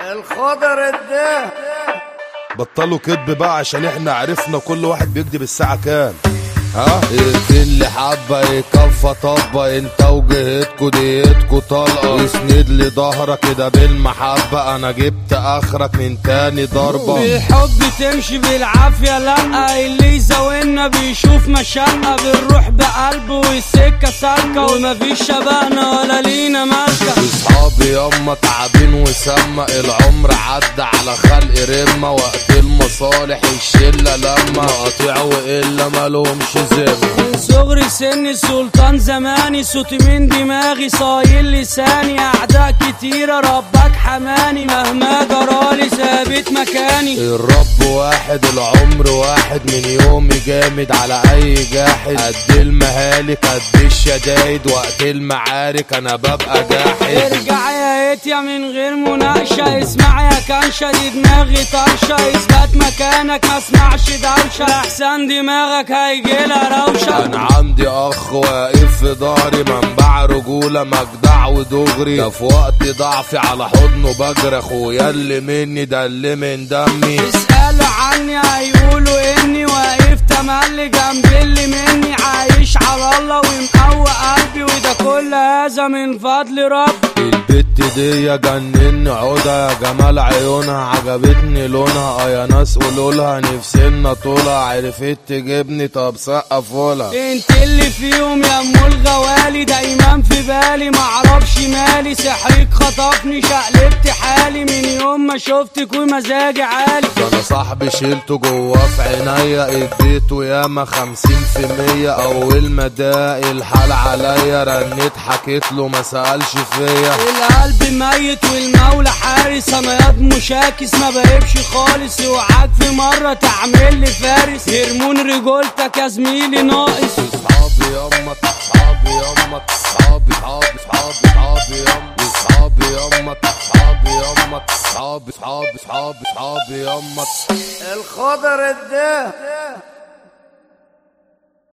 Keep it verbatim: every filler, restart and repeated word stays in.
الخضر ده. بطلوا كدب بقى عشان احنا عرفنا كل واحد بيكدب الساعة كام. ها اللي حبة يكفى طبة، انت وجهتكوا ديتكوا طلقة، واسند لي ظهرك كده بالمحبة، انا جبت اخرك من تاني ضربة. بالحب تمشي بالعافية لأ، اللي يزاولنا بيشوف مشقة، بنروح بقلب والسكة سالكة، ومفيش شبهنا ولا لينا مالكة. اصحابي ياما تعبين وسما، العمر عدى على خلق رمة، وقت المصالح الشلة لما قطيع وإلا مالهمش من صغري سني سلطان زماني، صوتي من دماغي صايل لساني، أعداء كتيرة ربك حماني، مهما جرالي ثابت مكاني. الرب واحد العمر واحد، من يومي جامد على أي جاحد، قد المهالك قد الشدايد، وقت المعارك أنا ببقى جاحد. ارجع يا هيتيا من غير مناقشة، اسمع يا كنشة دي دماغي طرشة، اثبت مكانك ما اسمعش دوشة، لأحسن دماغك هيجيلها روشة. أنا عندي أخ واقف في ظهري، منبع رجولة مجدع ودغري، ده في وقت ضعفي على حضنه بجري، أخويا اللي مني ده اللي من دمي. اسألوا عني هيقولوا إني واقف تملي جنب اللي مني، عايش على الله ومقوى قلبي، وده كل هذا من فضل ربي. البت دي جنني عودها، يا جمال عيونها عجبتني لونها، يا ناس قولولها نفسنا طولها، عرفت تجيبني طب سقفولها. انت اللي فيهم يا ام الغوالي، دايما في بالي معرفش مالي، سحرك خطفني شقلبت حالي، من يوم ما شفتك ومزاجي عالي. ده انا صاحبي شيلته جواه في عينيا، اديته ياما خمسين في مية، اول ما داق الحال عليا رنيت حكيت له ما سألش فيا. القلب ميت والمولى حارس، انا ياض مشاكس ما بهبش خالص، اوعاك في مرة تعمل لي فارس، هرمون رجولتك يا زميلي ناقص. اصحابي ياما اصحابي ياما اصحابي اصحابي اصحابي اصحابي ياما اصحابي ياما اصحابي ياما اصحابي اصحابي اصحابي اصحابي ياما الخضر ده.